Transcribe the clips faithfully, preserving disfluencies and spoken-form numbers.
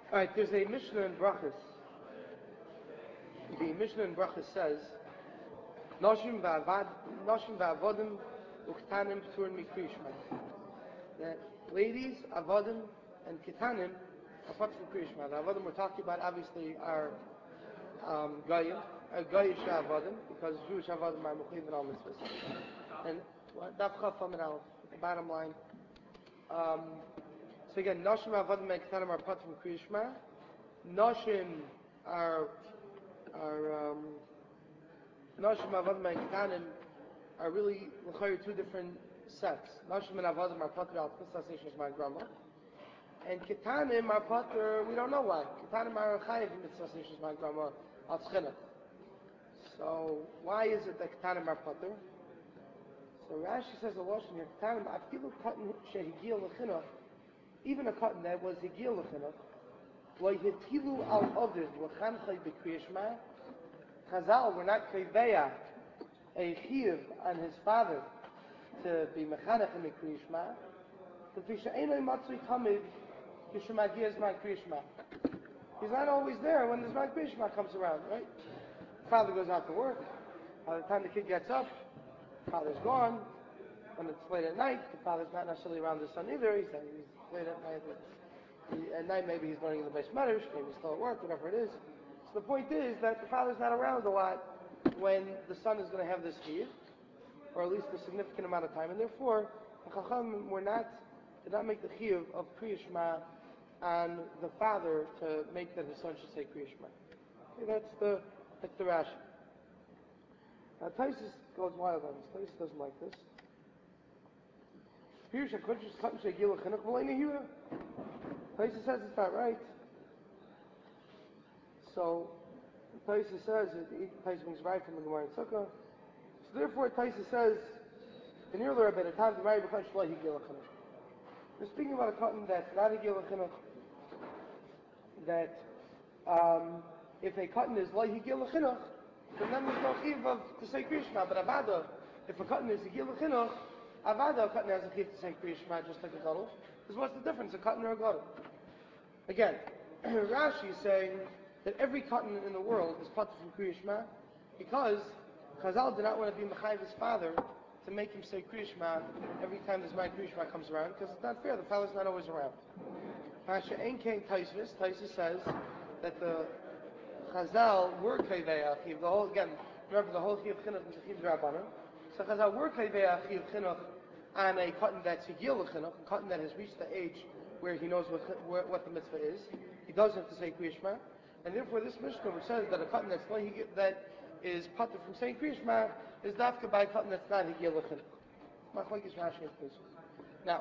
Alright, there's a Mishnah in Brachas. The Mishnah in Brachas says, Noshim va'avad, Noshim va'avodim uktanim p'turin mikriyishma. That ladies, avodim, and kitanim are part from kriyishma. The avodim we're talking about obviously are um, goyim, uh, goyish avodim, because Jewish avodim are mechuyev in all mitzvahs. And daf chaf and aleph, the bottom line. Um, so again, Noshim va'avodim and kitanim are part from kriyishma. Noshim are are um, Noshim avodim and kitanim are really two different sets. Noshim and avodim are pater al tfisas ishes my grandma, and kitanim are pater. We don't know why. Kitanim are chayiv mitzvahs ishes my grandma al tchina. So why is it that kitanim are pater? So Rashi says a lashon here. Kitanim afilu katan shehigil lechinuch, even a cotton that was higil lechinuch, lo yitilu al ovid lechanchei b'kriyishma. Chazal were not kaiveya a chiyuv on his father to be mechanech in the kriyishma. K'fisha einay matzui tamid k'shemagiyah zman kriyishma. He's not always there when the zman kriyishma comes around, right? Father goes out to work. By the time the kid gets up, father's gone. When it's late at night, the father's not necessarily around the son either. He's, he's late at night. He, at night, maybe he's learning in the Beis Medrash, maybe he's still at work, whatever it is. So the point is that the father's not around a lot when the son is going to have this chiyuv, or at least a significant amount of time, and therefore the Chacham were not did not make the chiyuv of kriyishma on the father to make that his son should say kriyishma. Okay, that's the that's the Rashi. Now Taisus goes wild on this. Taisus doesn't like this. Taisus says it's not right. So Taisus says it. Taisus brings right from the Gemara in Sukkah. So therefore, Taisus says in earlier a bit of time to marry b'chan shloi higil chinuch. We're speaking about a cotton that's not higil chinuch. That um, if a cotton is lo higil chinuch, then there's no chiv of to say kriyishma. But avada, if a cotton is higil chinuch, avada a cotton has a chiv to say kriyishma just like a gadol. Because what's the difference, a cotton or a gadol? Again, Rashi is saying that every cotton in the world is part from kriyishma because Chazal did not want to be mechayiv his father to make him say kriyishma every time the zman kriyishma comes around, because it's not fair. The father's not always around. Pasha Ein Kain Taisvis, Taisvis says that the Chazal were kavei achiv. The whole again, remember the whole chiv chinuch is a chiv drabanan. So Chazal were kavei achiv chinuch on a cotton that's higil chinuch, a cotton that has reached the age where he knows what where, what the mitzvah is. He does have to say kriyishma, and therefore this Mishnah which says that a cotton that's that is pater from saying kriyishma is dafka by a cotton that's not higil chinuch. Machlokes Rashi and Taisus. Now,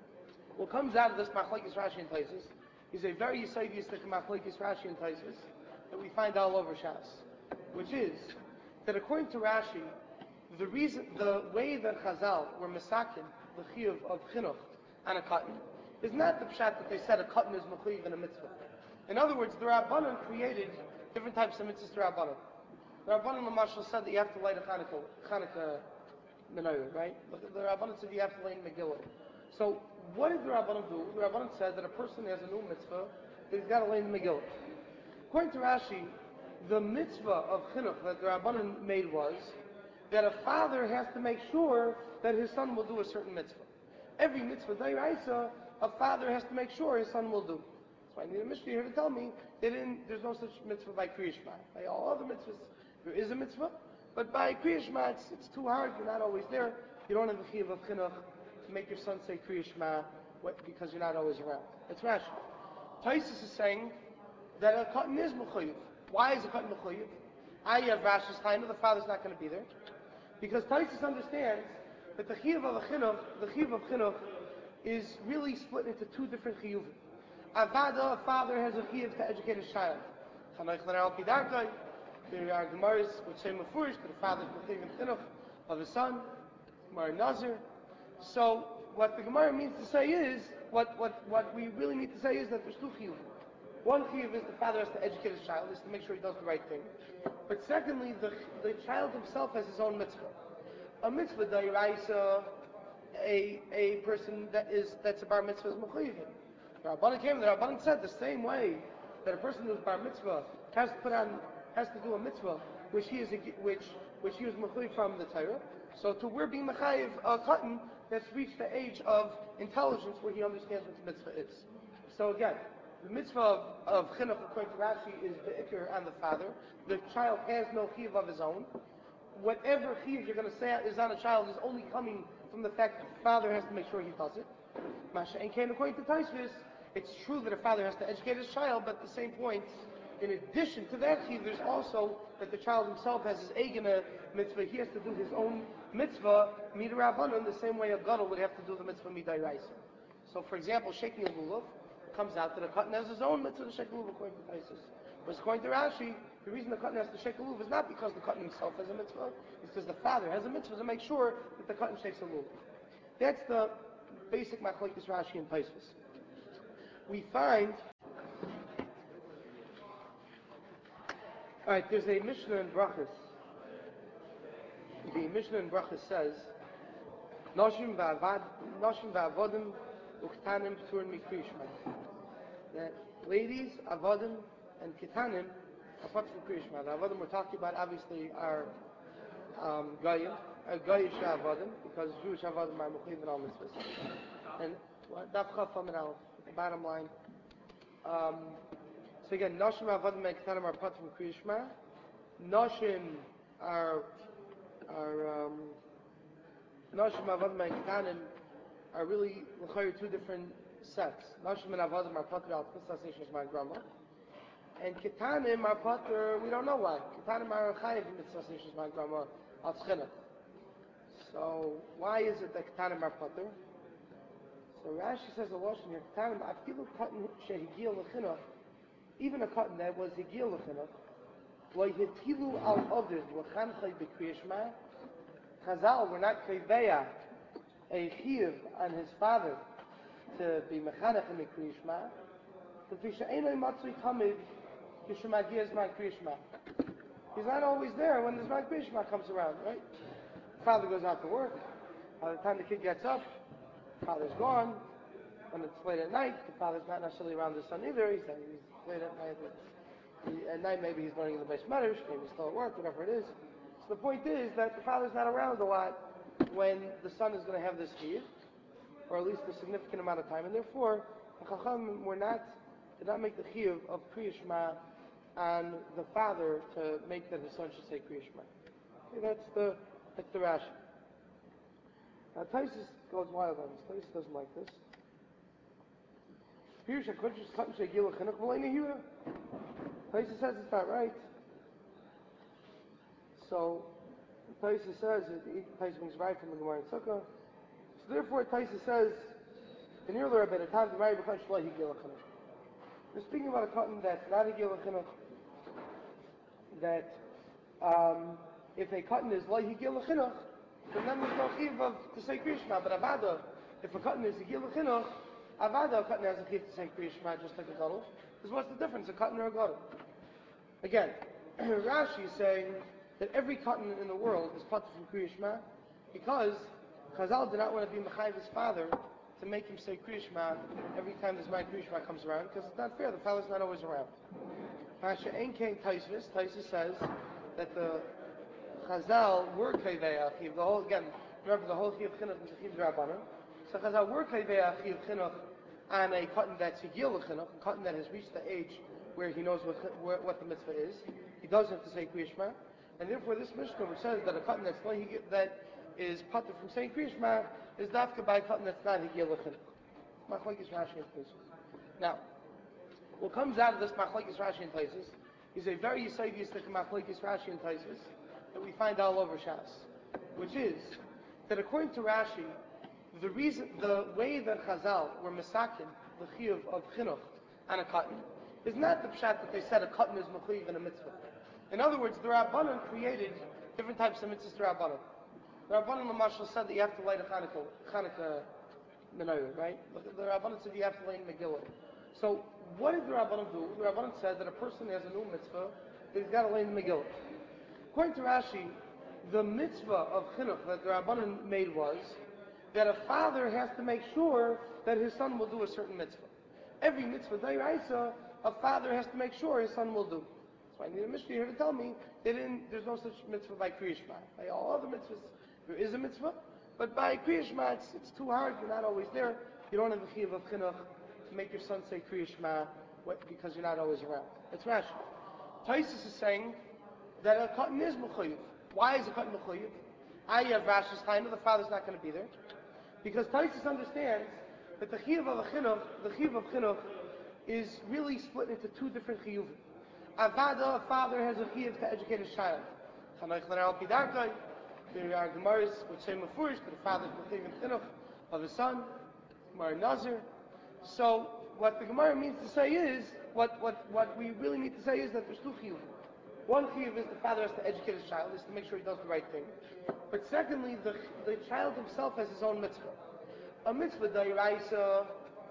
what comes out of this machlokes Rashi and Taisus is a very yisaidistic machlokes Rashi and Taisus that we find all over Shas, which is that according to Rashi, the reason, the way that Chazal were misakin the chiyuv of chinuch on a cotton is not the pshat that they said a cotton is mechuyev in a mitzvah. In other words, the Rabbanan created different types of mitzvahs to Rabbanan. The Rabbanan Lamashal said that you have to light a Hanukkah, Hanukkah menorah, right? The, the Rabbanan said you have to light a Megillah. So what did the Rabbanan do? The Rabbanan said that a person has a new mitzvah that he's got to light the Megillah. According to Rashi, the mitzvah of chinuch that the Rabbanan made was that a father has to make sure that his son will do a certain mitzvah. Every mitzvah, d'oraisa, a father has to make sure his son will do. That's why I need a Mishnah here to tell me they didn't, there's no such mitzvah by Kriya Shema. By all other mitzvahs, there is a mitzvah, but by Kriya Shema, it's, it's too hard, you're not always there. You don't have the chiyuv of chinuch to make your son say Kriya Shema because you're not always around. That's Rashi. Taisus is saying that a cotton is mechuyev. Why is a cotton mechuyev? I have Rashi's time, the father's not going to be there. Because Taisus understands that the chiyuv of a chinuch, the chiyuv of chinuch, is really split into two different chiyuvim. Avada, a father has a chiyuv to educate his child. Chanoich l'nei pidarkai. There are Gemaras which say mefurish that the father is mechuyev in chinuch of his son. Gemara Nazir. So what the Gemara means to say is, what, what, what we really need to say is that there's two chiyuvim. One chiyuv is the father has to educate his child, is to make sure he does the right thing. But secondly, the the child himself has his own mitzvah. A mitzvah d'oraisa, a a person that is that's a bar mitzvah is mechuyev. The Rabbanan came, the Rabbanan said the same way that a person who's bar mitzvah has to put on, has to do a mitzvah, which he is, a, which, which he was mechuyev from the Torah. So to we're being mechayev a cotton that's reached the age of intelligence where he understands what the mitzvah is. So again, the mitzvah of, of chinuch according to Rashi is the ikr and the father. The child has no chiyuv of his own. Whatever chiyuv you're going to say is on a child is only coming from the fact that the father has to make sure he does it. Masha and Cain, according to Taisvis, it's true that a father has to educate his child, but at the same point, in addition to that chiyuv, there's also that the child himself has his eigene mitzvah. He has to do his own mitzvah midrabanan the same way a gadol would have to do the mitzvah midayraisa. So, for example, shaking a lulav comes out that a cotton has his own mitzvah to shake a lulav according to Taisvis. But according to Rashi, the reason the cotton has to shake a lulav is not because the cotton himself has a mitzvah, it's because the father has a mitzvah to make sure that the cotton shakes a lulav. That's the basic machlokes Rashi and Taisvis. We find, all right, there's a Mishnah in Brachas. The Mishnah in Brachas says, Noshim va'avad, Noshim va'avodim uktanim p'turin mikriyishma. That ladies, avodim, and kitanim are part from kriyishma. The avodim we're talking about obviously are um, goyim, uh, goyish avodim, because Jewish avodim are mechuyev in all mitzvahs. And daf chaf amid aleph, the bottom line. Um, so again, Noshim avodim and kitanim are part from kriyishma. Noshim are are um, Noshim avodim and kitanim are really two different sets. Noshim and avodim are part of the my grandma. And Ketanim are potter, we don't know why. Ketanim are chayiv in mitzvah sishas my grandma of chinuch. So why is it that Ketanim are potter? So Rashi says a lashon here, Ketanim afilu cotton shehigil lechinuch, even a cotton that was higil lechinuch, lo yitilu al ovid v'chanchay b'kriyishma. Chazal were not kaiveya a chiyuv on his father to be mechanech in the kriyishma. He's not always there when the Zman Kriyishma comes around, right? Father goes out to work. By the time the kid gets up, father's gone. When it's late at night, the father's not necessarily around the son either. He's, he's late at night. He, at night, maybe he's learning in the base medrash, maybe he's still at work, whatever it is. So the point is that the father's not around a lot when the son is going to have this chiyuv, or at least a significant amount of time, and therefore, the Chacham were not did not make the chiyuv of kriyishma on the father to make that his son should say kriyishma. Okay, that's the that's the Rashi. Now Taisus goes wild on this. Taisus doesn't like this. Taisus says it's not right. So Taisus says it, Taisus brings right from the Gemara in Sukkah. So therefore Taisus says in earlier bit of time the Mari b'chad shlo higil chinuch. We're speaking about a cotton that's not a gil chinuch, that um, if a cotton is like a gil chinuch, then then there's no chiv of to say kriyishma. But avada, if a cotton is a gil chinuch, avada a cotton has a chiv to say kriyishma just like a gadol. Because what's the difference, a cotton or a gadol? Again, Rashi is saying that every cotton in the world is part from kriyishma because Chazal did not want to be mechayev his father to make him say Kriyishma every time this my Kriyishma comes around, because it's not fair, the fellow's not always around. Pasha Ein Kain Taisvis, Taisvis says that the Chazal were Kavei Achiv, the whole, again, remember the whole Chiv Chinuch is a Chiv Drabanan. So Chazal were Kavei Achiv Chinuch on a cotton that's Higil Chinuch, a cotton that has reached the age where he knows what, what, what the mitzvah is. He does have to say Kriyishma, and therefore this Mishnah which says that a cotton that's not Higil, that is patur from saying Kriyishma is dafka by a cotton that's not higil lechinuch. Machlokes Rashi and Taisus. Now, what comes out of this machlokes Rashi and Taisus is a very yisaidistic machlokes Rashi and Taisus that we find all over Shas, which is that according to Rashi, the reason, the way that Chazal were misakin the chiyuv of chinuch on a cotton is not the pshat that they said a cotton is mechuyev in a mitzvah. In other words, the Rabbanan created different types of mitzvahs to Rabbanan. The Rabbanan Lamashal said that you have to light a Hanukkah, Hanukkah menorah, right? The, the Rabbanan said you have to light a Megillah. So, what did the Rabbanan do? The Rabbanan said that a person has a new mitzvah, that he's got to light the Megillah. According to Rashi, the mitzvah of chinuch that the Rabbanan made was that a father has to make sure that his son will do a certain mitzvah. every mitzvah d'oraisa, a father has to make sure his son will do. That's why I need a Mishnah here to tell me that in, there's no such mitzvah by Kriya Shema. By all other mitzvahs, there is a mitzvah, but by Kriya Shema, it's, it's too hard. You're not always there. You don't have the chiyuv of chinuch to make your son say Kriya Shema because you're not always around. That's Rashi. Taisus is saying that a cotton is mechuyev. Why is a cotton mechuyev? I have Rashi's time, the father's not going to be there. Because Taisus understands that the chiyuv of a chinuch, the chiyuv of chinuch, is really split into two different chiyuvim. Avada, a father has a chiyuv to educate his child. Chanoich l'nei pidarkai. There are Gemaras which say mefurish that the father is mechuyev in chinuch of his son. Gemara Nazir. So what the Gemara means to say is, what, what, what we really need to say is that there's two chiyuvim. One chiyuv is the father has to educate his child, is to make sure he does the right thing. But secondly, the, the child himself has his own mitzvah. A mitzvah d'oraisa,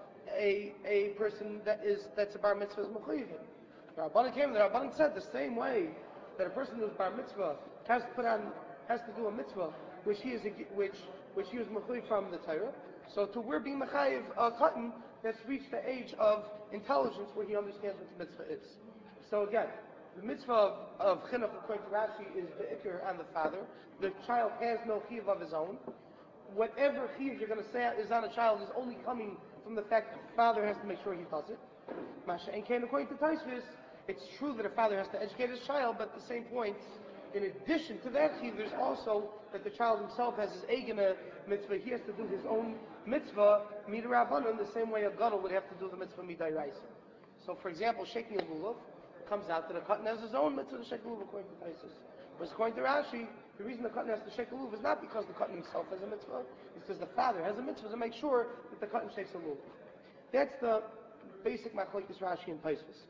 a a person that is that's a bar mitzvah is mechuyev. The Rabbanan came, the Rabbanan said the same way that a person who's bar mitzvah has to put on, has to do a mitzvah which he is which which he was mechuyev from the Torah. So to we're being mechayev a cotton that's reached the age of intelligence where he understands what the mitzvah is. So again, the mitzvah of, of chinuch according to Rashi is the ikr on the father. The child has no chiyuv of his own. Whatever chiyuv you're going to say is on a child is only coming from the fact that the father has to make sure he does it. Masha and Kain, according to Taisvis, it's true that a father has to educate his child, but at the same point, in addition to that chiyuv, there's also that the child himself has his eigene mitzvah. He has to do his own mitzvah midrabanan the same way a gadol would have to do the mitzvah midayraisa. So, for example, shaking a lulav comes out that a cotton has his own mitzvah to shake a lulav according to Taisvis. But according to Rashi, the reason the cotton has to shake a lulav is not because the cotton himself has a mitzvah, it's because the father has a mitzvah to make sure that the cotton shakes a lulav. That's the basic machlokes Rashi and Taisvis.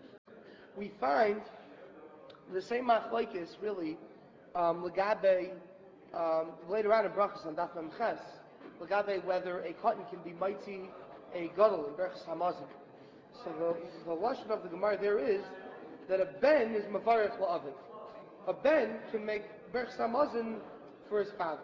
We find the same machlokes really um, legabe um, later on in brachas on daf mem ches legabe whether a cotton can be mighty a gadol in berachas hamazon. So the the lashon of the Gemara there is that a ben is mavarech la'aviv. A ben can make berachas hamazon for his father.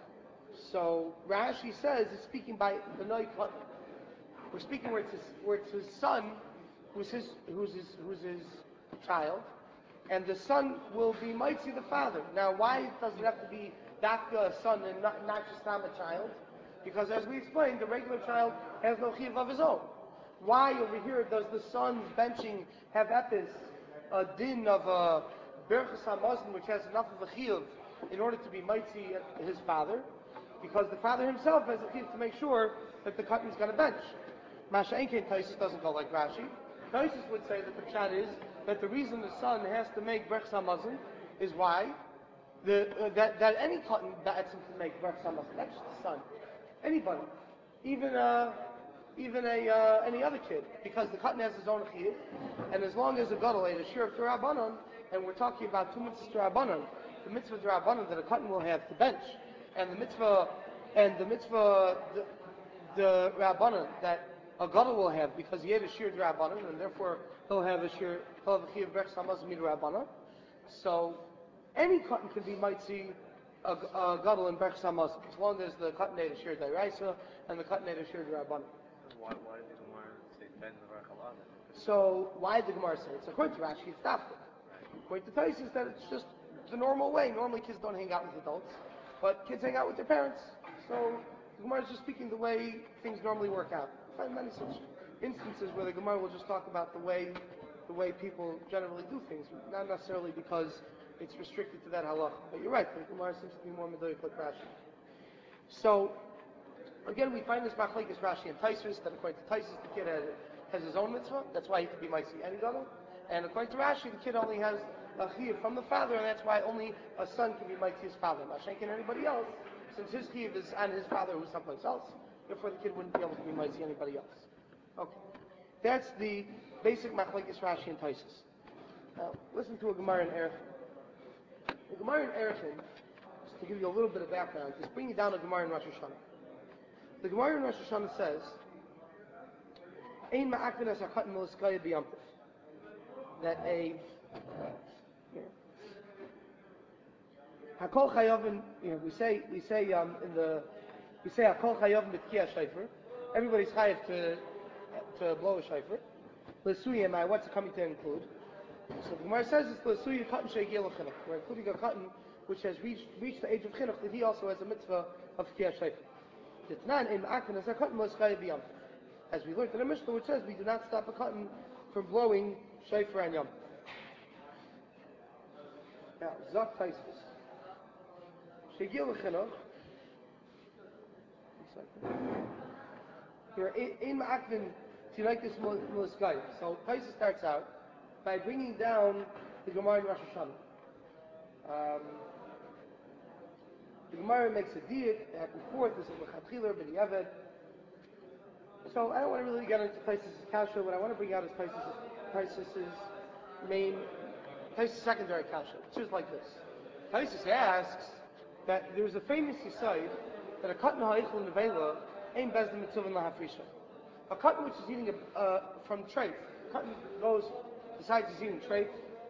So Rashi says it's speaking by the noi cotton. We're speaking where it's his, where it's his son, who's his who's his who's his child, and the son will be mighty the father. Now, why does it have to be dafka a son and not, not just not a child? Because as we explained, the regular child has no chiyuv of his own. Why over here does the son's benching have epis, a din of a berachas hamazon which has enough of a chiyuv in order to be mighty his father? Because the father himself has a chiyuv to make sure that the cotton's going to bench. Masha Enkein Taisus doesn't go like Rashi. Taisus would say that the pshat is that the reason the son has to make berachas hamazon is why the uh, that that any cotton ba'atzim can make berachas hamazon, not just the son, anybody, even uh, even a uh, any other kid, because the cotton has his own chiyuv, and as long as a gadol ate a shir of d'Rabbanan, and we're talking about two mitzvahs d'Rabbanan, the mitzvah d'Rabbanan that a cotton will have to bench, and the mitzvah and the mitzvah the, the Rabbanan that a gadol will have because he ate a shir d'Rabbanan, and therefore he'll have a shir, he'll have a chiyuv berachas hamazon midrabbanan. So any cotton can be mighty a, a gadol in berachas hamazon as long as the cotton ate a shir d'oraisa and the cotton ate a shir d'Rabbanan. Why, why did the Gemara say ben mevarech alav? So why did the Gemara say it? So according to Rashi, it's dafka. According to Taisus, that it's just the normal way. Normally kids don't hang out with adults, but kids hang out with their parents. So the Gemara is just speaking the way things normally work out. I find many such instances where the Gemara will just talk about the way the way people generally do things, not necessarily because it's restricted to that halacha. But you're right, the Gemara seems to be more medoyik like Rashi. So again, we find this machlekes Rashi and Taisus that according to Taisus, the kid has, has his own mitzvah. That's why he can be mighty any gadol. And according to Rashi, the kid only has a chiyuv from the father, and that's why only a son can be mighty his father. Mashenk and anybody else, since his chiyuv is on his father who's someplace else, therefore the kid wouldn't be able to be mighty anybody else. Okay, that's the basic machlekes Rashi and Taisus. Now listen to a Gemara in Erechim. The Gemara in Erechim, just to give you a little bit of background, is bringing down a Gemara in Rosh Hashanah. The Gemara in Rosh Hashanah says, "Ein ma'akvin as hakatan l'skaya b'yamtiv." That a hakol chayovin, you know, we say we say um, in the we say hakol chayovin b'tkiyah shayfer. Everybody's chayav to to blow a shofar. L'suya, what's it coming to include? So the Gemara says it's l'suya cotton she'gil l'chinuch. We're including a cotton which has reached reached the age of chinuch, that he also has a mitzvah of tkiyah shofar. T'tnan in ma'akvin as a cotton l'skaya b'yam. As we learned in the Mishnah, which says we do not stop a cotton from blowing shofar and yom. Now, zok taisus. She'gil l'chinuch. Here, in ma'akvin to like this l'skaya. So taisus starts out by bringing down the Gemara in Rosh Hashanah. Um, the Gemara makes a diet back and forth. This is l'chatchilah b'diavad. So I don't want to really get into Taisus' kasha. What I want to bring out is Taisus' main, Taisus' secondary kasha, which is like this. Taisus asks that there's a famous aside that a cotton ha'ichl nevela ain't bezdin mitzvah lahafrisha. A cotton which is eating a, uh, from treif. Cotton goes, decides he's eating treif,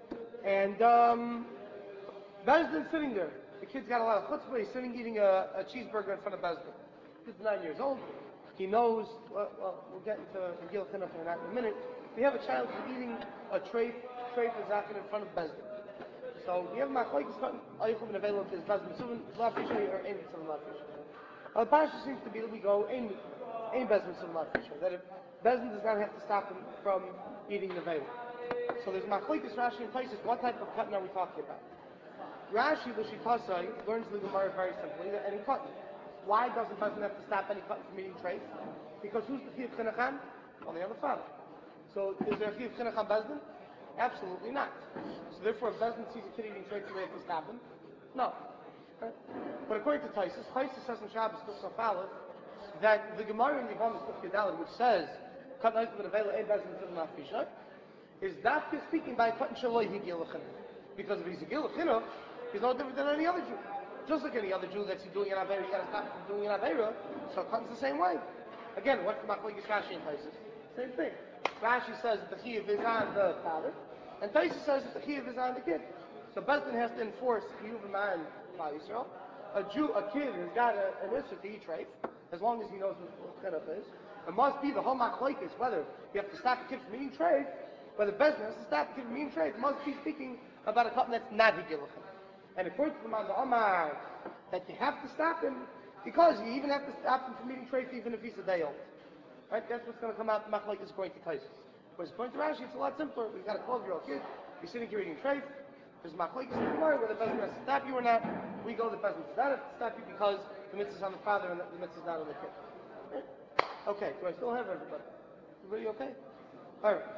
and um, Bezdin's sitting there. The kid's got a lot of chutzpah. He's sitting eating a, a cheeseburger in front of Bezdin. He's nine years old. He knows. Well, well we'll get into Gil Chinuch in that in a minute. We have a child who's eating a treif. Treif is happening in front of Bezdin. So we have machlokes cotton. Ayuchum and available is Bezdin mitzvah lafisha or ain mitzvah lafisha. Now the parsha seems to be that we go ain ain Bezdin mitzvah lafisha. That if Bezdin does not have to stop him from eating the veil. So there's machlokes Rashi and Taisus. What type of cotton are we talking about? Rashi, l'shitasai, learns the Gemara very simply that any cotton. Why doesn't Bezdin have to stop any cotton from eating treif? Because who's the chiyuv chinuch? On the other father. So is there a chiyuv chinuch on Bezdin? Absolutely not. So therefore, if Bezdin sees a kid eating treif, do they have to stop him? No. Right? But according to Taisus, Taisus says in Shabbos Tufsaf Aleph that the Gemara in Yevamos Tuf Yudalad, which says cotton ha'ichl v'nevela ein Bezdin mitzvah la'afisha, is dafka speaking by cotton shaloi higil l'chinuch. Because if he's a gil chinuch, he's no different than any other Jew. Just like any other Jew that's doing an Aveira, you gotta stop him from doing an Aveira. So cotton's the same way. Again, what's the machlokes Rashi and Taisus? Same thing. Rashi says that the chiyuv is on the father, and Taisus says that the chiyuv is on the kid. So Bezdin has to enforce chiyuv man Klal Yisrael. A Jew, a kid has got a, an issue to eat treif, as long as he knows what chinuch is. It must be the whole machlokes whether you have to stop a kid from eating treif, whether Bezdin has to stop a kid from eating treif. It must be speaking about a cotton that's not higil l'chinuch. And according to the Mazal Amar, that you have to stop him because you even have to stop him from eating treif even if he's a day old. Right? That's what's going to come out the machlokes according to Taisus. Whereas according to Rashi, it's a lot simpler. We've got a twelve-year-old kid. He's sitting here eating treif. There's machlokes in the Gemara whether the Bezdin has to stop you or not. We go the Bezdin does not have to stop you because the mitzvah is on the father and the mitzvah is not on the kid. Right? Okay. Do I still have everybody? Everybody okay? All right.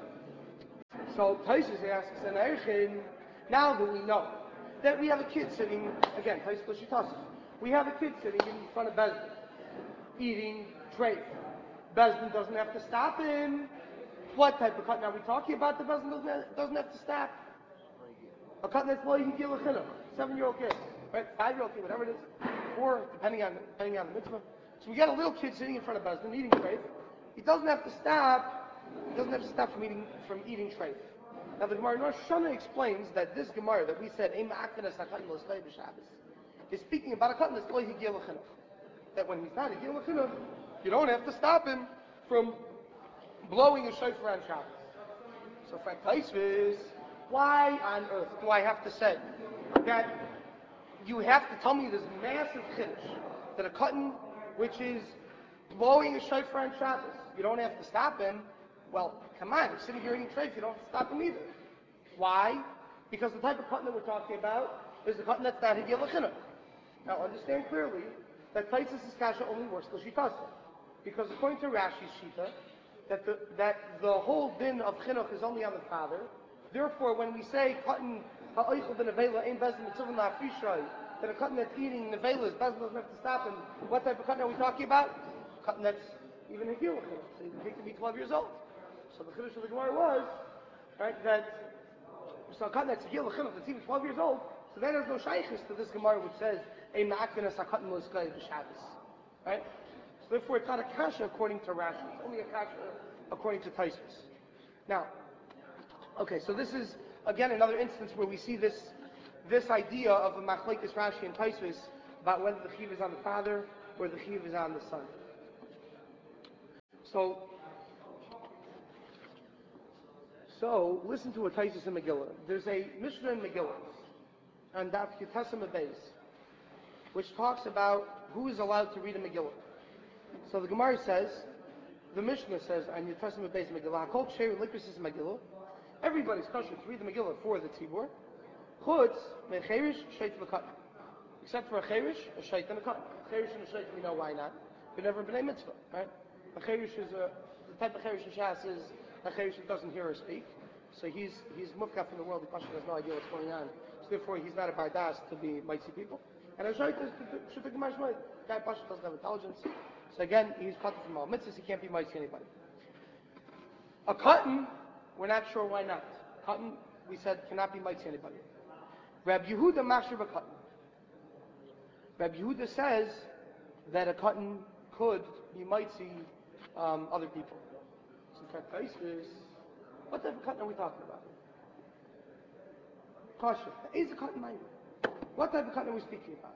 So Taisus asks an Eichin, now that we know that we have a kid sitting, again, Taisus l'shitasa, we have a kid sitting in front of Bezdin, eating treif. Bezdin doesn't have to stop him. What type of cotton are we talking about? The Bezdin doesn't have, doesn't have to stop. A cotton that's loy higil l'chinuch, seven-year-old kid, right? Five-year-old kid, whatever it is, four, depending on depending on the mitzvah. So we got a little kid sitting in front of Bezdin eating treif. He doesn't have to stop. He doesn't have to stop from eating from eating treif. Now the Gemara in Rosh Hashanah explains that this Gemara that we said Ein ma'akvin es ha'cotton l'skaya b'Shabbos is speaking about a cotton that's loy higil l'chinuch. That when he's not higil l'chinuch, you don't have to stop him from blowing a shofar on Shabbos. So for Taisus, why on earth do I have to say that you have to tell me this massive chiddush that a cotton which is blowing a shofar on Shabbos, you don't have to stop him? Well, come on, he's sitting here eating treif, you don't have to stop him either. Why? Because the type of cotton that we're talking about is the cotton that's not higil l'chinuch. Now understand clearly that Taisus' kasha only works l'shitasa. Because according to Rashi's shita, that the, that the whole din of chinuch is only on the father. Therefore, when we say cotton ha'oichel b'nevela ein Bezdin mitzvah la'afrisha, that a cotton that's eating nevelas, Bezdin doesn't have to stop him. What type of cotton are we talking about? Cotton that's even higil l'chinuch. So he can be twelve years old. So the chiddush of the Gemara was, right, that so a cotton that's higil l'chinuch that's even twelve years old. So that has no shaykhis to this Gemara which says ein ma'akvin es ha'cotton l'skaya b'Shabbos. Right? So therefore, it's not a kasha according to Rashi. It's only a kasha according to Taisus. Now, okay, so this is again another instance where we see this this idea of a machlekes Rashi and Taisus about whether the chiyuv is on the father or the chiyuv is on the son. So So listen to what Taisus in Megillah. There's a Mishnah in Megillah, and Daf Yutesam Abeis, which talks about who is allowed to read a Megillah. So the Gemara says, the Mishnah says, and Yutesam Abeis Megillah, Hakol Ksher Likris is Megillah. Everybody's kosher to read the Megillah for the Tzibur. Chutz mecherish sheit v'katan, except for a cherish, a sheit, and a katan. A cherish and a sheit, we know why not. But never been a mitzvah, right? A cherish is a the type of cherish in Shas is a cherish that doesn't hear or speak. So he's he's mufkaf from the world. The Pasha has no idea what's going on. So therefore, he's not a bardas to be mighty people. And a sheit is should take the guy Pasha doesn't have intelligence. So again, he's cut from all mitzvahs. He can't be mighty anybody. A katan, we're not sure why not. Katan, we said, cannot be mighty anybody. Rabbi Yehuda mashir b'katan. Rabbi Yehuda says that a katan could be mighty um, other people. So in fact, is what type of katan are we talking about? Kasha. Is a katan minded? What type of katan are we speaking about?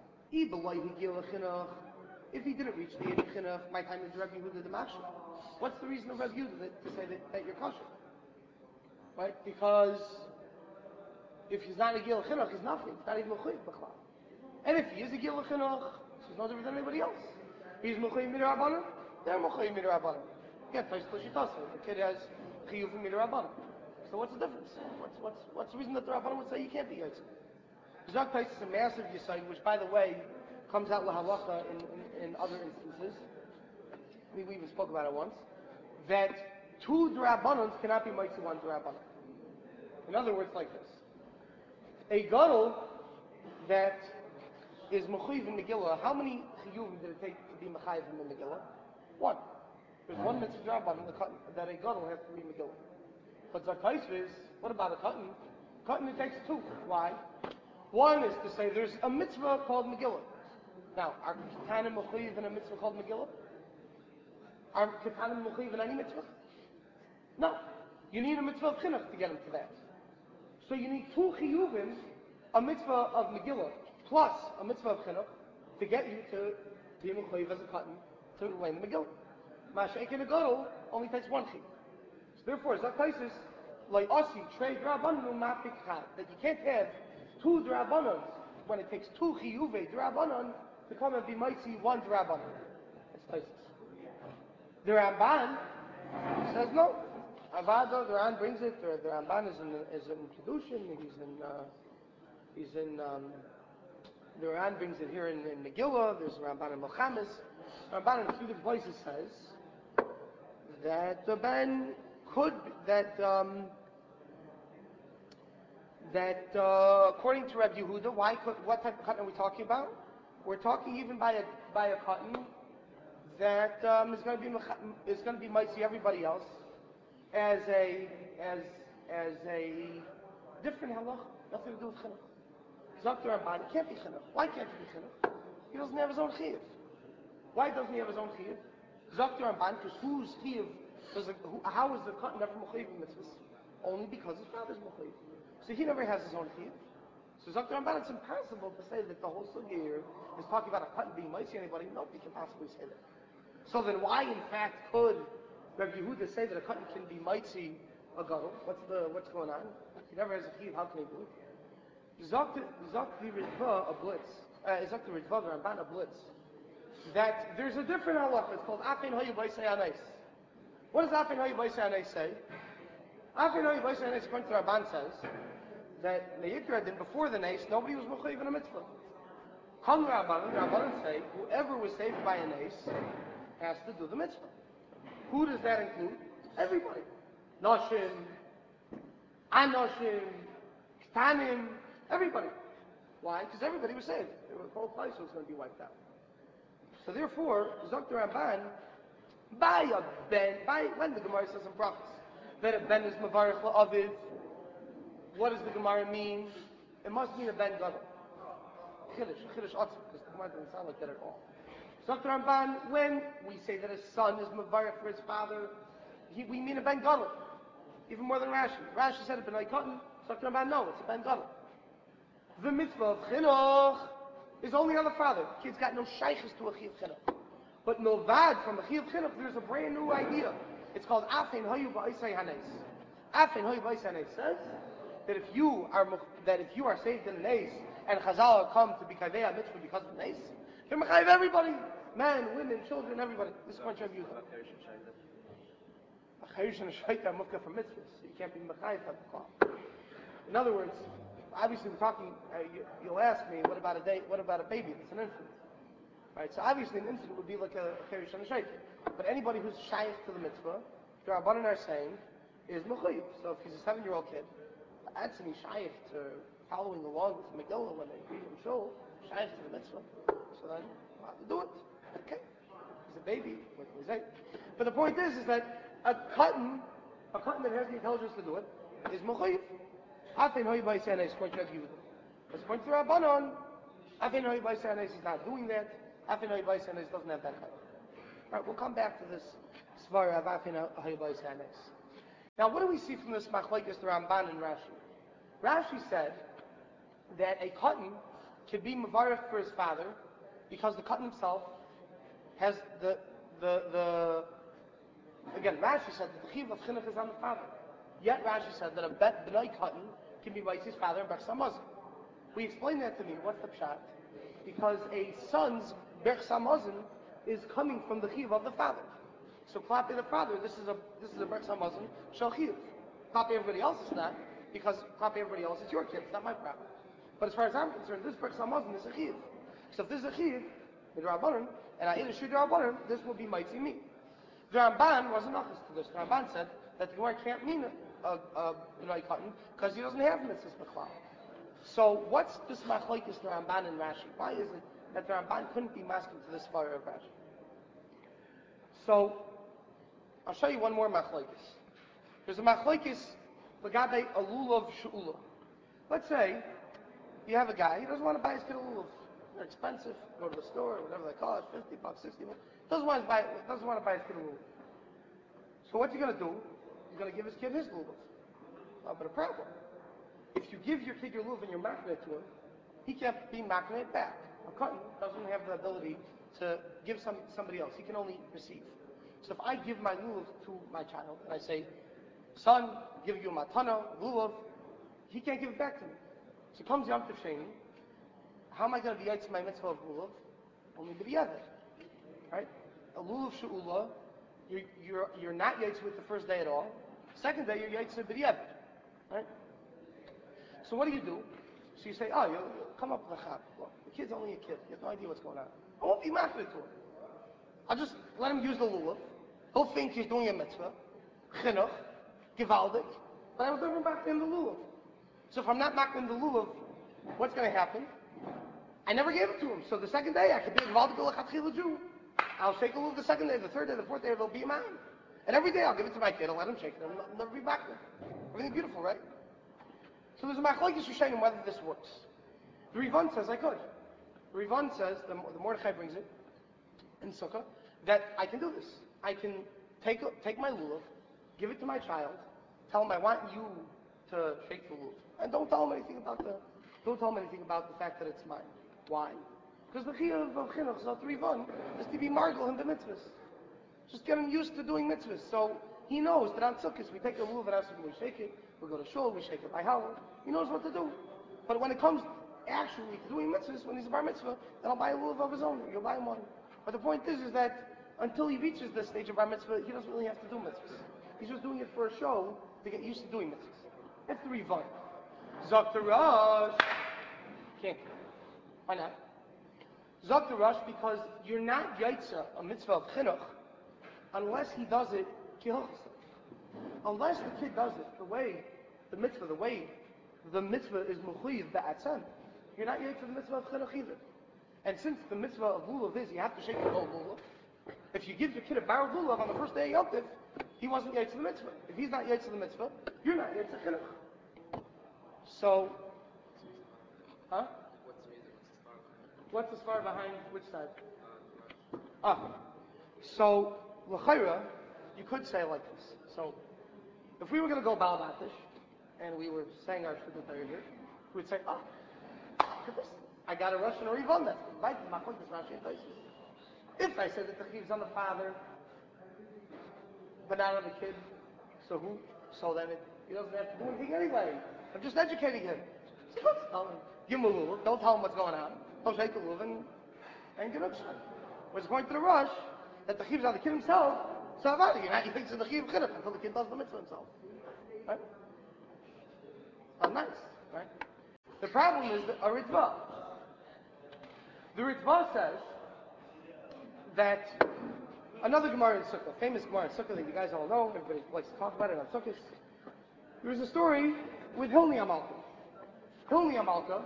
If he didn't reach the age of chinuch, my time is Rabbi Yehuda the mashir. What's the reason of Rabbi Yehuda that, to say that, that you're kosher? Right? Because if he's not a gil chinuch, he's nothing. He's not even a chuy b'chlal. And if he is a gil chinuch, he's no different than anybody else. He's mechuy midrabanan. They're mechuy midrabanan. Again, Tais L'Shitasa. The kid has chiyuv midrabanan. So what's the difference? What's what's what's the reason that the rabbanan would say you can't be yaitz? Zok Tais is a massive yisayid, which by the way comes out lahalacha in, in in other instances. We, we even spoke about it once. That two drabanans cannot be mitzvah one drabanan. In other words, like this: a gadol that is mechuyev in Megillah. How many chiyuvim did it take to be mechayev in Megillah? One. There's one mitzvah drabanan that a gadol has to read Megillah. But zakais is, what about a katan? Katan it takes two. Why? One is to say there's a mitzvah called Megillah. Now, are katanim mechuyev in a mitzvah called Megillah? Are katanim mechuyev in any mitzvah? No. You need a mitzvah of chinuch to get him to that. So you need two chiyuvim, a mitzvah of Megillah, plus a mitzvah of chinuch, to get you to be mechuyev as a katan, to learn the Megillah. Masha'ik in a gadol only takes one chiyuv. So therefore, zakaisis, like osi, trei drabanu ma'apik chad, that you can't have two drabanans when it takes two chiyuvei drabanan to come and be mighty one drabanan. That's taisis. The Ramban says no. Avada, the Ramban brings it. The, the Ramban is in is in Kedushin. He's in uh, he's in um, the Ramban brings it here in, in Megillah. There's a Ramban in Mochamis. Ramban in a few different places says that the Ben could that um, that uh, according to Rabbi Yehuda, why could, what type of cotton are we talking about? We're talking even by a by a cotton that um, is going to be is going to be mighty everybody else as a as as a different halach, nothing to do with chinuch. Zakter Ramban, it can't be chinuch. Why can't it be chinuch? He doesn't have his own chiyuv. Why doesn't he have his own chiyuv? Zakter Ramban, because whose chiyuv does it, who, how is the cotton never mechayiv in mitzvahs? Only because his father's mechayiv. So he never has his own chiyuv. So Zakter Ramban, it's impossible to say that the whole sugya here is talking about a cotton being mighty anybody. Nobody can possibly say that. So then why, in fact, could Rabbi Yehuda say that a cotton can be mighty a gadol? What's the what's going on? He never has a chiyuv. How can he do it? Zakter Ritva a blitz. Zakter Ritva the Ramban a blitz. That there's a different halacha. It's called Afin Hayu Baisei Anais. What does Afin Hayu Baisei Anais say? Afin Hayu Baisei Anais, according to Ramban, says that Me'ikra din before the Nes, nobody was mechayiv in a mitzvah. Come Rabbanan, the Rabbanan say, whoever was saved by a Nes has to do the mitzvah. Who does that include? Everybody. Noshim, Anoshim, Ktanim, everybody. Why? Because everybody was saved. The whole place was going to be wiped out. So therefore, Zakter Ramban, by a ben, by when the Gemara says in Brachos that a ben is mavarich la'aviv, what does the Gemara mean? It must mean a ben gadol. Chiddush, chiddush atzim, because the Gemara doesn't sound like that at all. Zakter Ramban, when we say that a son is mavarich for his father, he, we mean a ben gadol, even more than Rashi. Rashi said a benay cotton. Zakter Ramban, no, it's a ben gadol. The mitzvah of chinuch is only on the father. Kid's got no shaykhs to a chiyuv chinuch. But milvad from a chiyuv chinuch, there's a brand new idea. It's called Afin Hayu Ba'isei Hanes. Afin Hoy Baisan says that if you are that if you are saved in an ace and Chazal come to be Kaveh mitzvah because of an ace, you're Mechayiv everybody. Men, women, children, everybody. This is one of you. Chayish and Shaita are mufka for mitzvahs. So you can't be Mechayiv for the call. In other words, obviously we're talking, uh, you, you'll ask me, what about a day, what about a baby that's an infant? Right, so obviously an infant would be like a Chayish and a Shaita. But anybody who's shaykh to the mitzvah, the Rabbanan are saying, is Mechayiv. So if he's a seven-year-old kid, that's an shaykh to following along with Megillah when they read him shul, shaykh to the mitzvah. So then, we'll have to do it. Okay. He's a baby, what can we say? But the point is, is that a cotton, a cotton that has the intelligence to do it, is Mechayiv. Afin Hoy Baisanes, point to Yehuda. Let's point to Rabbanon. Afin Hoy Baisanes is not doing that. Afin Hoy Baisanes doesn't have that cotton. All right, we'll come back to this svara of Afin Hoy Baisanes. Now, what do we see from this machlokes the Ramban and Rashi? Rashi said that a cotton can be mavarich for his father because the cotton himself has the the the. Again, Rashi said that the chiv of chinuch is on the father. Yet Rashi said that a bet b'nai cotton can be by his father and berch samazon. We explained that to me. What's the pshat? Because a son's berch samazon is coming from the chiv of the father. So klapi the father, this is a this is a berch samazon shel chiv. Klapi everybody else is not, because klapi everybody else it's your kid. It's not my problem. But as far as I'm concerned, this berch samazon is a chiv. So if this is a chiv, midrabanan, and I eat a shir drabanan, this will be mighty me. The Ramban wasn't nachas to this. The Ramban said that the Gemara can't mean a, a, a cotton because he doesn't have mitzvahs b'chlal. So what's this machlokes the Ramban and Rashi? Why is it that the Ramban couldn't be masking to this far of Rashi? So I'll show you one more machlokes. There's a machlokes l'gabe a lulav she'ula. Let's say you have a guy, he doesn't want to buy his kid a lulav. They're expensive. Go to the store, whatever they cost, fifty bucks, sixty bucks. Doesn't want to buy. Doesn't want to buy his kid a lulav. So what's he going to do? He's going to give his kid his lulav. Uh, but a problem. If you give your kid your lulav and you're makneh to him, he can't be makneh back. A cotton doesn't have the ability to give some somebody else. He can only receive. So if I give my lulav to my child and I say, "Son, give you matana lulav," he can't give it back to me. So comes Yom Tov Sheni. How am I going to be yaitz my mitzvah of lulav? Only b'diavad, right? A lulav she'ula, you're, you're, you're not yaitz with the first day at all. Second day, you're yaitz b'diavad, right? So what do you do? So you say, oh, you'll, you'll come up with a chap. Look, the kid's only a kid. He has no idea what's going on. I won't be makneh to him. I'll just let him use the lulav. He'll think he's doing a mitzvah, chinuch, givaldik, but I was never makneh him the lulav. So if I'm not makneh him the lulav, what's going to happen? I never gave it to him. So the second day, I could be a Gvaldik L'Chatchila Jew. I'll shake a lulav the second day, the third day, the fourth day, it'll be mine. And every day I'll give it to my kid, I'll let him shake it, and I'll never be back there. Everything beautiful, right? So there's a machlokes Rishonim whether this works. The Rivan says I could. The Rivan says, the, the Mordechai brings it in Sukkah, that I can do this. I can take take my lulav, give it to my child, tell him I want you to shake the lulav. And don't tell him anything about the, don't tell him anything about the fact that it's mine. Why? Because the chiyuv of chinuch zot rivan is to be margul in the mitzvahs. Just get him used to doing mitzvahs. So he knows that on Sukkot we take the lulav and we shake it. We go to shul, we shake it by halal. He knows what to do. But when it comes actually to doing mitzvahs, when he's a bar mitzvah, then I'll buy a lulav of his own. You'll buy him one. But the point is, is that until he reaches this stage of bar mitzvah, he doesn't really have to do mitzvahs. He's just doing it for a show to get used to doing mitzvahs. That's the rivan. Zok Rosh. Can't. Why not? Zok Rosh, because you're not yaitza a mitzvah of chinuch unless he does it kihochas. Unless the kid does it the way the mitzvah, the way the mitzvah is muchayiv ba'atzem, you're not yaitza the mitzvah of chinuch either. And since the mitzvah of lulav is you have to shake the whole lulav, if you give your kid a barrel of lulav on the first day of Yom Tov, he wasn't yaitza the mitzvah. If he's not yaitza the mitzvah, you're not yaitza chinuch. So, huh? What's the svar behind which side? Ah, so l'chayra, you could say it like this. So, if we were going to go balabatish, and we were saying our shidduch here, we would say, ah, look at this. I got a Russian or Ivan that's right. If I said that the chiv's on the father, but not on the kid, so who? So then it He doesn't have to do anything anyway. I'm just educating him. So don't tell him. Give him a lulav. Don't tell him what's going on. He'll shake the lulav and, and get upset. Whereas according to the Rush, that the chiv is on the kid himself, so about it. You're not, he thinks it's the chiv chinuch until the kid does the mitzvah himself. Right? Not nice, right? The problem is that a Ritva. The Ritva says that another Gemara in Sukkah, famous Gemara in Sukkah that you guys all know, everybody likes to talk about it on Sukkahs. There was a story with Hilni Amalka. Hilni Amalka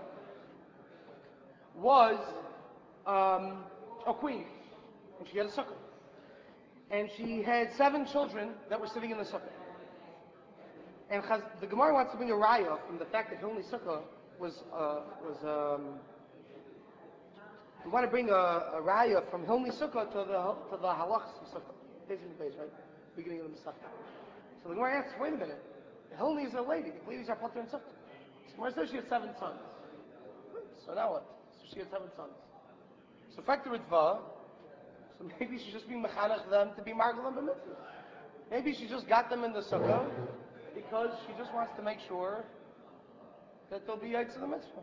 was um, a queen, and she had a sukkah. And she had seven children that were sitting in the sukkah. And Chaz, the Gemara wants to bring a raya from the fact that Hilni's sukkah was, uh, was um, we want to bring a, a raya from Hilni's sukkah to the to the halachas of sukkah. Facing the base, right? Beginning of the sukkah. So the Gemara asks, wait a minute. Hilni is a lady. The ladies are patur in sukkah. So the Gemara says she had seven sons. So now what? So she had seven sons. So factor Ritva, so maybe she's just being mechanech them to be margalam b'mitzvah. Maybe she just got them in the sukkah because she just wants to make sure that they'll be yaitz in the mitzvah.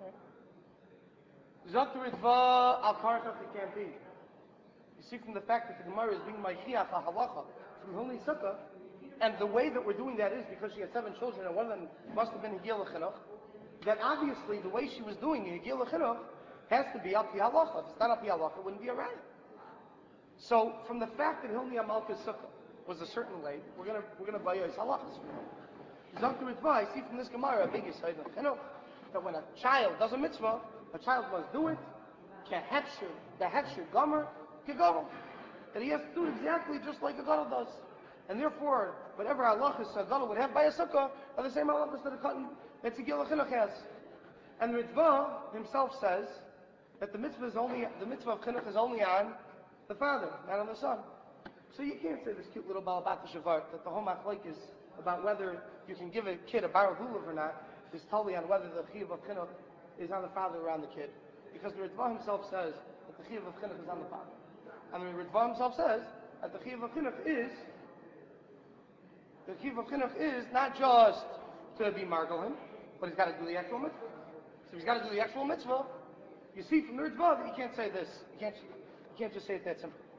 Zok the Ritva al karchach it can't be. You see from the fact that the Gemara is being ma'chiach a halacha from Hilni sukkah, and the way that we're doing that is because she had seven children and one of them must have been Higil Chinuch, that obviously the way she was doing Higil Chinuch has to be al pi halacha. If it's not al pi halacha, it wouldn't be a right. So from the fact that Hilni Amalka's sukkah was a certain way, we're gonna we're gonna buy his halachas from him. Zok the Ritva, I see from this Gemara a big yisaid in Chinuch that when a child does a mitzvah, a child must do it, kehefshir, the hefshir gomer, kegadol. That he has to do it exactly just like a gadol does. And therefore, whatever halachas a gadol would have by a sukkah are the same halachas that a cotton that Tzigil Chinuch has. And the Ritva himself says that the mitzvah is only the mitzvah of Chinuch is only on the father, not on the son. So you can't say this cute little balabat shavar that the whole machlok is about whether you can give a kid a bar of lulav or not is totally on whether the chiyuv of Chinuch is on the father or on the kid. Because the Ritva himself says that the chiyuv of Chinuch is on the father. And the Ritva himself says that the chiyuv of Chinuch is, the chiyuv of Chinuch is not just to be margal him, but he's got to do the actual mitzvah. So he's got to do the actual mitzvah. You see from the Ritva that you can't say this. You can't, you can't just say it that simple.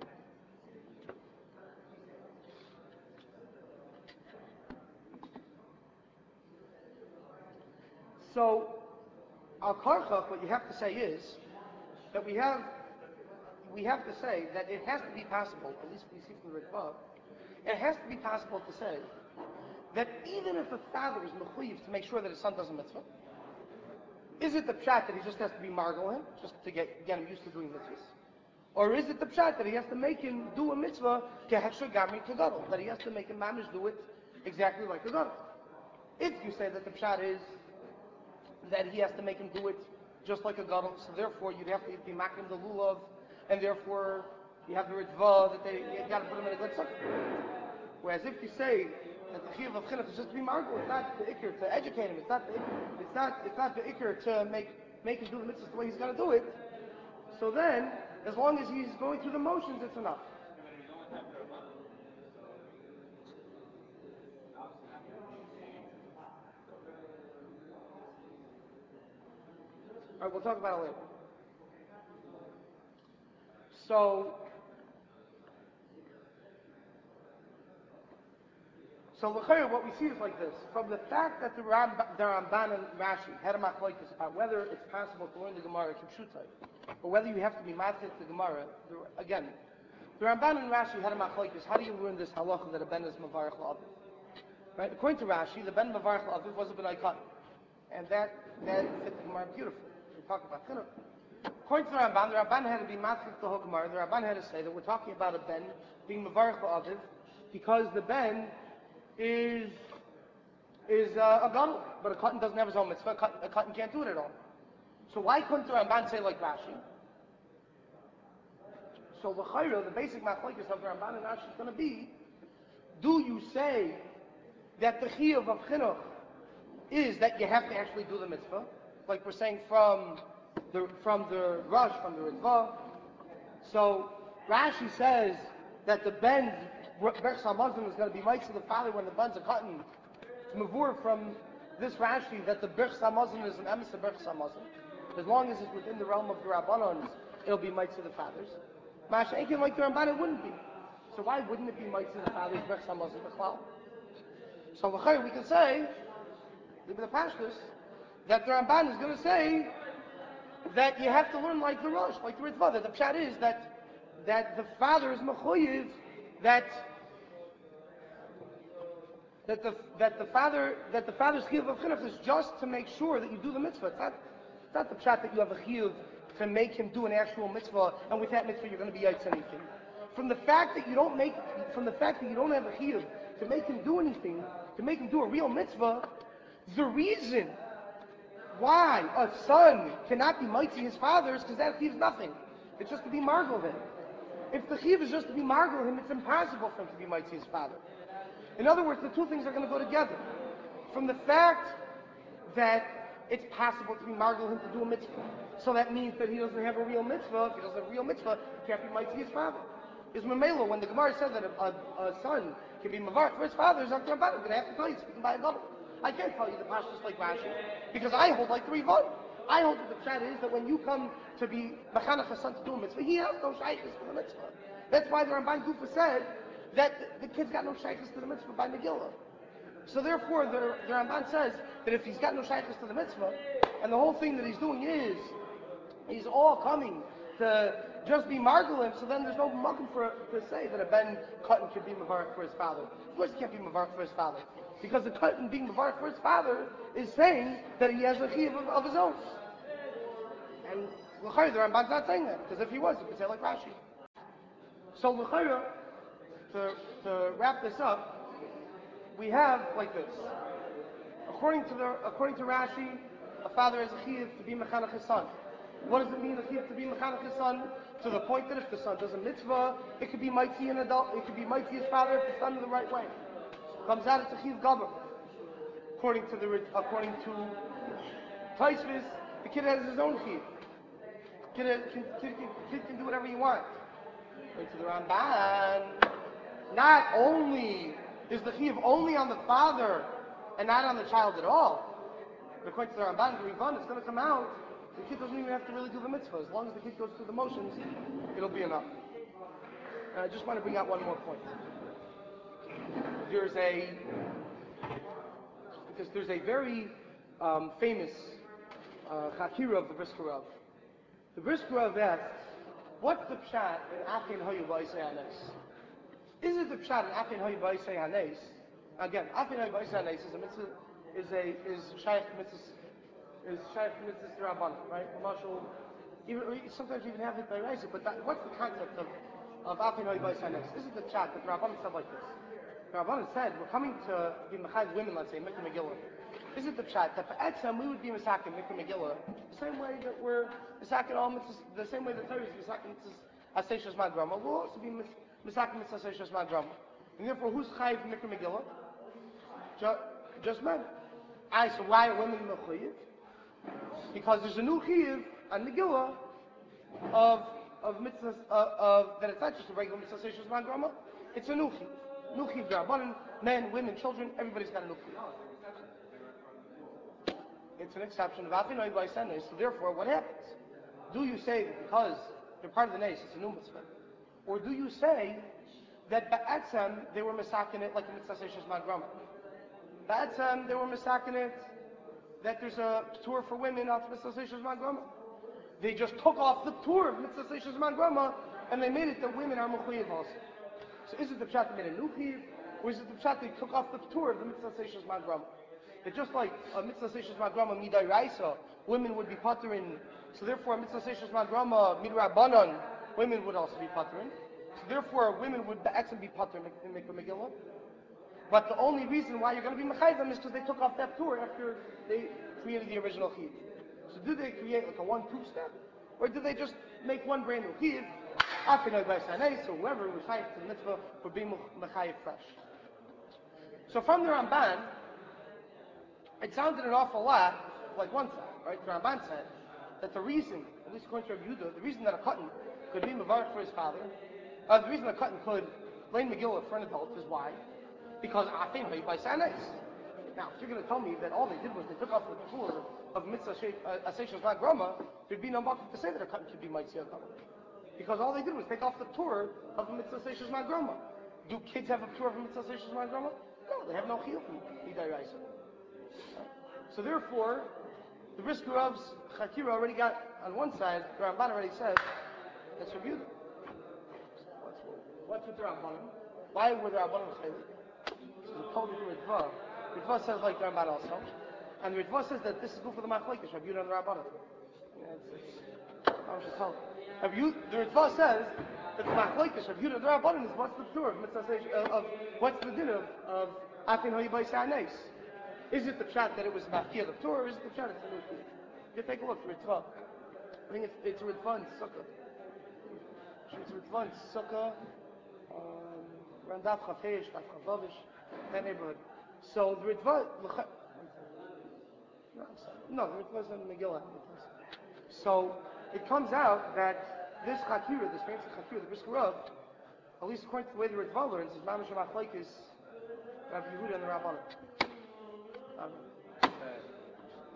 So, al karchach, what you have to say is that we have we have to say that it has to be possible, at least we see from the Ritva, it has to be possible to say that even if a father is mechuyev to make sure that his son does a mitzvah, is it the pshat that he just has to be margal him, just to get, get him used to doing mitzvahs? Or is it the pshat that he has to make him do a mitzvah, kehefshir gamri kegadol, that he has to make him mamish do it exactly like a gadol? If you say that the pshat is that he has to make him do it just like a gadol, so therefore you'd have to be making the lulav, and therefore you have the Ritva that they you got to put him in a good sukkah. Whereas if you say that the chiyuv of chinuch is just to be margal, it's not the ikr to educate him. It's not the ikr, it's not it's not the ikr to make make him do the mitzvahs the way he's going to do it. So then, as long as he's going through the motions, it's enough. All right, we'll talk about it later. So, so l'chayr, what we see is like this: from the fact that the, Ram, the Ramban and Rashi had a machlokes about whether it's possible to learn the Gemara kipshutai, or whether you have to be matzik the Gemara. The, again, the Ramban and Rashi had a machlokes. How do you learn this halacha that a ben is mavarich la'aviv? Right? According to Rashi, the ben mavarich la'aviv was a benai katan, and that that fit the Gemara beautifully. We talk about chinuch. According to the Ramban, the Ramban had to be matzik the whole Gemara. The Ramban had to say that we're talking about a ben being mavarich la'aviv because the ben is is uh, a gadol, but a katan doesn't have his own mitzvah. A katan, a katan can't do it at all. So why couldn't the Ramban say like Rashi? So l'chayra, the basic machlokes of the Ramban and Rashi is going to be: do you say that the chiyuv of chinuch is that you have to actually do the mitzvah, like we're saying from the from the Rush, from the Ritva? So Rashi says that the ben's Berch Hamazon is going to be mitzvah the father when the ben's a cotton, It's mavur from this Rashi that the Birchs HaMazon is an emes of Birchs HaMazon. As long as it's within the realm of the Rabbanons, it'll be mitzvah the fathers. Masha Enkin, like the Ramban, it wouldn't be. So why wouldn't it be mitzvah the fathers, Birchs HaMazon, B'chlal? So l'chayr, we can say, the Pashtus, that the Ramban is going to say that you have to learn like the Rosh, like the Ritva. That the pshat is that that the father is mechoyev, that that the that the father that the father's chiyuv of chinuch is just to make sure that you do the mitzvah. It's not it's not the pshat that you have a chiyuv to make him do an actual mitzvah, and with that mitzvah you're going to be yaitz anything. From the fact that you don't make, from the fact that you don't have a chiyuv to make him do anything, to make him do a real mitzvah, the reason why a son cannot be mighty his father is because that chiyuv is nothing. It's just to be margul him. If the chiyuv is just to be margul him, it's impossible for him to be mighty his father. In other words, the two things are going to go together. From the fact that it's possible to be margul him to do a mitzvah, so that means that he doesn't have a real mitzvah. If he doesn't have a real mitzvah, he can't be mighty his father. Is Mamela, when the Gemara said that a, a, a son can be mavarch for his father, is Zakir Rabban. I'm going to have to tell you, speaking by a double. I can't tell you the pashtus like Rashi, because I hold like the Rivan. I hold that the pshat is that when you come to be machanach a son to do a mitzvah, he has no shaykhis to the mitzvah. That's why the Ramban Gufa said that the, the kid's got no shaykhis to the mitzvah by Megillah. So therefore, the, the Ramban says that if he's got no shaykhis to the mitzvah, and the whole thing that he's doing is, he's all coming to just be margalim, so then there's no makom for to say that a ben katan can be mavarach for his father. Of course he can't be mavarach for his father, because the katan being mavarach for his father is saying that he has a chiyuv of, of his own. And l'chayr, the Ramban's not saying that, because if he was, he could say like Rashi. So l'chayr, to to wrap this up, we have like this. According to the according to Rashi, a father has a chiyuv to be mechanech his son. What does it mean, a chiyuv to be mechanech his son? To the point that if the son does a mitzvah, it could be mighty an adult, it could be mighty his father if it's done in the right way. Comes out it's a chiyuv gaber. According to the according to Taisvis, the kid has his own chiyuv. Kid, has, kid, kid, kid, kid can do whatever you want. According to the Ramban, not only is the chiyuv only on the father and not on the child at all, but according to the Ramban, the Rivan, it's going to come out. The kid doesn't even have to really do the mitzvah. As long as the kid goes through the motions, it'll be enough. And I just want to bring out one more point. There's a, because there's a very um, famous uh, chakira of the Brisker Rav. The Brisker Rav asks, what's the pshat in Akin Hayu Ba'isei Hanes? Is it the pshat in Akin Hayu Ba'isei Hanes? Again, Akin Hayu Ba'isei Hanes is a mitzvah, is a, is shaykh mitzvah, is shaykh mitzvah Rabban, right? Marshal, even, sometimes you even have it by Raisa, but that, what's the concept of, of Akin Hayu Ba'isei Hanes? This is the pshat that the Rabban said like this. The Rabban said, we're coming to be Mechayv women, let's say, Mikra Megillah. Is it the pshat that Ba'etzem we would be Mesakim Mikra Megillah the same way that we're Mesakim all mitzvahs, the same way the Torah is Mesakim mitzvahs Aseshas Magrama, we'll also be Mesakim mitzvahs Aseshas Magrama. And therefore, who's Chayiv Mikra Megillah? Just, just men. Aye, so why are women Mechayiv? Because there's a new Chayiv on Megillah of of mitzvahs uh, of that it's not just a regular mitzvah Aseshas Magrama, it's a new Chayiv. New Chayiv Rabbanan, men, women, children, everybody's got a new Chayiv. It's an exception of Afin Oy Ba'isei Hanes. So therefore, what happens? Do you say that because they're part of the Nes, it's a new mitzvah? Or do you say that Ba'etzem, they were misakin it like a mitzvah Seishas Magrama? Ba'etzem, they were misakin it that there's a tour for women out of mitzvah Seishas Magrama? They just took off the tour of mitzvah Seishas Magrama and they made it that women are mechuyev also. So is it the pshat that made a new chiv, or is it the pshat that took off the tour of the mitzvah Seishas Magrama? It's just like a mitzvah seishas magrama midai raisa, women would be pattering. So therefore, a mitzvah seishas magrama midrabanan, women would also be pattering. So therefore, women would actually be pattering in Mikra Megillah. But the only reason why you're going to be mechayv them is because they took off that tour after they created the original chiv. So did they create like a one-two step, or did they just make one brand new chiv? Afinoi Ba'isei Hanes, so whoever was chayiv to the mitzvah would be mechayv fresh. So from the Ramban, it sounded an awful lot like one side, right? The Ramban said that the reason, at least according to Rabbi Yehuda, the reason that a katan could be mavarich for his father, uh, the reason a katan could learn Megillah for an adult is why? Because Afin Hayu Ba'isei Hanes. Now, if you're going to tell me that all they did was they took off the tour of mitzvah aseshus la grama, there'd be no bucket to say that a cotton should be mitzvah grama. Because all they did was take off the tour of the mitzvah aseshus la grama. Do kids have a tour of a mitzvah aseshus la grama? No, they have no chiyuv from Idai Raisa. So therefore, the Brisker Rav's Chakira already got on one side, the Ramban already says, that's Rabbi Yehuda. What's, what's with the Rambanim? Why were the Rambanim chaylik? So the Kol the Ritva. Ritva says like the Ramban also. And the Ritva says that this is good for the Machlekes, Rabbi Yehuda and the Rambanim. Yeah, it's, it's, I'm just telling you. The Ritva says that the Machlekes, Rabbi Yehuda and the Rambanim is what's the pure of mitzvah of, of what's the din of, of Afin Hoyibai Sa'anes. Is it the pshat that it was mafkir the Torah, or is it the pshat it's a new thing? You take a look, Ritva. I think it's it's Ritva and Sukkah. It's Ritva and Sukkah, um, around Daf Chafesh, Daf Chavavish, that neighborhood. So the Ritva, no, I'm sorry. No, the Ritva's in Megillah. So it comes out that this Chakira, this fancy Chakira, the Brisker Rav, at least according to the way the Ritva learns, is Mamash Machlekes, Rabbi Yehuda and the Rabbanim. Um,